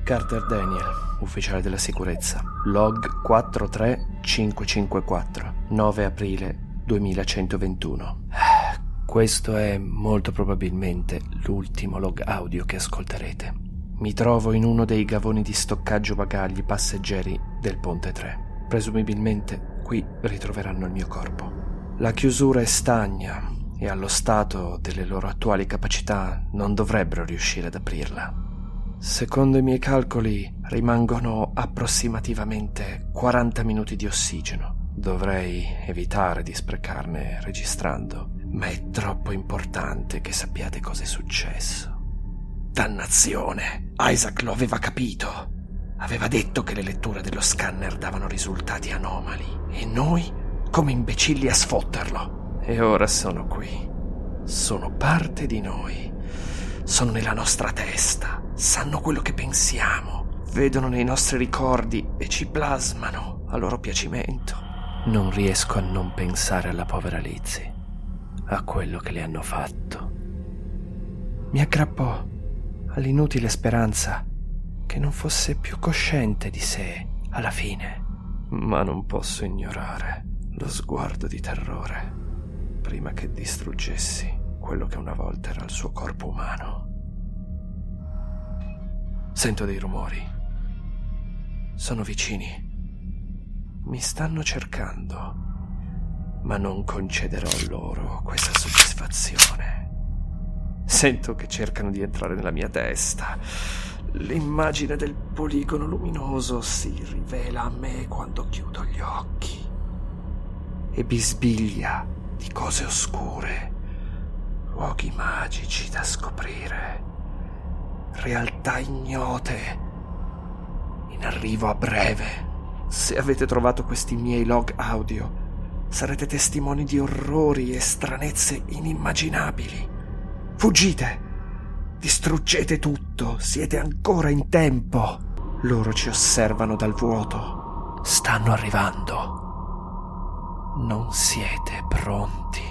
Carter Daniel, ufficiale della sicurezza. Log 43554, 9 aprile 2121. Questo è molto probabilmente l'ultimo log audio che ascolterete. Mi trovo in uno dei gavoni di stoccaggio bagagli passeggeri del Ponte 3. Presumibilmente qui ritroveranno il mio corpo. La chiusura è stagna e allo stato delle loro attuali capacità non dovrebbero riuscire ad aprirla. Secondo i miei calcoli rimangono approssimativamente 40 minuti di ossigeno. Dovrei evitare di sprecarne registrando, ma è troppo importante che sappiate cosa è successo. Dannazione! Isaac lo aveva capito. Aveva detto che le letture dello scanner davano risultati anomali e noi, come imbecilli, a sfotterlo. E ora sono qui. Sono parte di noi. Sono nella nostra testa. Sanno quello che pensiamo. Vedono nei nostri ricordi e ci plasmano a loro piacimento. Non riesco a non pensare alla povera Lizzie, a quello che le hanno fatto. Mi aggrappò all'inutile speranza che non fosse più cosciente di sé alla fine. Ma non posso ignorare lo sguardo di terrore prima che distruggessi quello che una volta era il suo corpo umano. Sento dei rumori. Sono vicini. Mi stanno cercando, ma non concederò loro questa soddisfazione. Sento che cercano di entrare nella mia testa. L'immagine del poligono luminoso si rivela a me quando chiudo gli occhi e bisbiglia di cose oscure, luoghi magici da scoprire, realtà ignote in arrivo a breve. Se avete trovato questi miei log audio, sarete testimoni di orrori e stranezze inimmaginabili. Fuggite! Distruggete tutto, siete ancora in tempo. Loro ci osservano dal vuoto. Stanno arrivando. Non siete pronti.